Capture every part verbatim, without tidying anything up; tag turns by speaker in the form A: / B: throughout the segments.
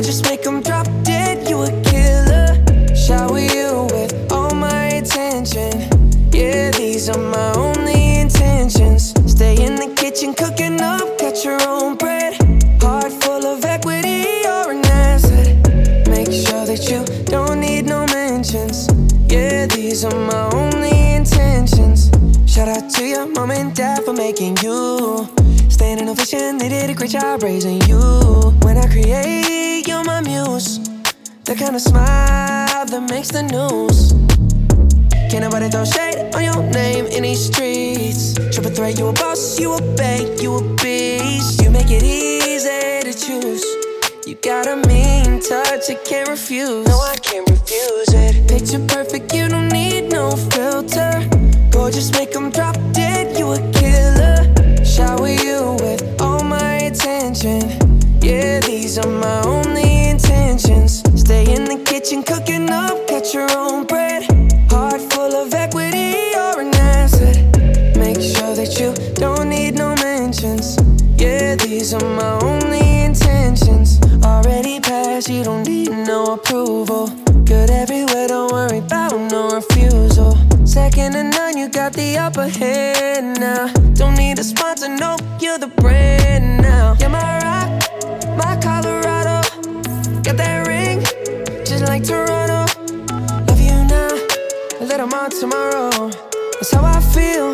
A: Gorgeous, make them drop dead, you a killer. Shower you with all my attention. Yeah, these are my only intentions. Stay in the kitchen cooking up, got your own bread. Heart full of equity, you're an asset. Make sure that you don't need no mentions. Yeah, these are my only intentions. Shout out to your mom and dad for making you. Staying ovation, they did a great job raising you. When I create, you're my muse. The kind of smile that makes the news. Can't nobody throw shade on your name in these streets. Triple threat, you a boss, you a bank, you a beast. You make it easy to choose. You got a mean touch, I can't refuse. No, I can't refuse it. Picture perfect, you don't need no filter. Gorgeous, make them drop dead, you a killer. Shower you with all my attention. Yeah, these are my only intentions. Stay in the kitchen cooking up, got your own bread. Heart full of equity, you're an asset. Make sure that you don't need no mentions. Yeah, these are my only intentions. Already passed, you don't need no approval. Good everywhere, don't worry about no refusal. Second to none, you got the upper hand now. Don't need a sponsor, no, you're the brand now. You're my rock, my Colorado. Got that ring, just like Toronto. Love you now, a little more tomorrow. That's how I feel.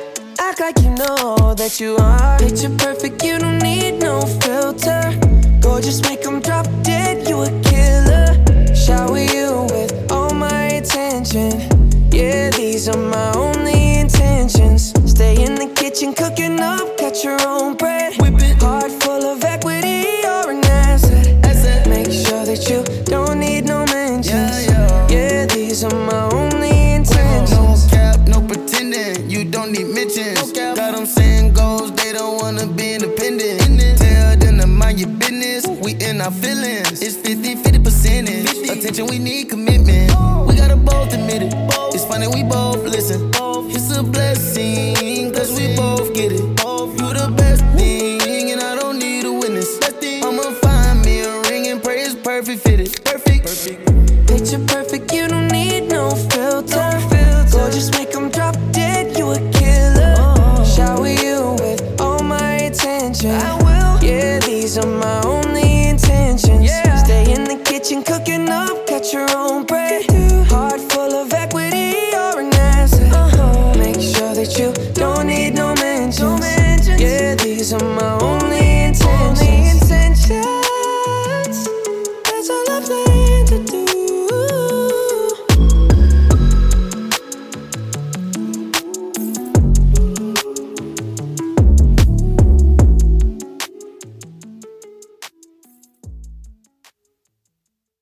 A: Act like you know that you are. Picture perfect, you don't need no filter. Gorgeous, make them drop dead, you a killer. Shower you with all my attention. Yeah, these are my only intentions. Stay in the kitchen cooking up, got your own bread. Whip it. Heart full of equity, you're an asset. asset. Make sure that you don't need no mentions. Yeah, yeah. Yeah, these are my only intentions.
B: No cap, no pretending, you don't need mentions. No got them saying goals, they don't wanna be independent. Tell them to mind your business, we in our feelings. It's fifty fifty percentage. Attention, we need commitment. We gotta both admit it. It's funny, we both listen. It's a blessing, cause we both get it. You the best thing, and I don't need a witness. I'ma find me a ring and pray it's perfect fitted. Perfect.
A: Picture perfect, you don't need no filter. Gorgeous, make them drop dead, you a killer. Shower you with all my attention. I will. Yeah, these are my only intentions. Yeah. Stay in the kitchen cooking up, got your own bread. Heart full of equity, you're an asset. Uh-huh. Make sure that you don't need no mentions. Yeah, these are my own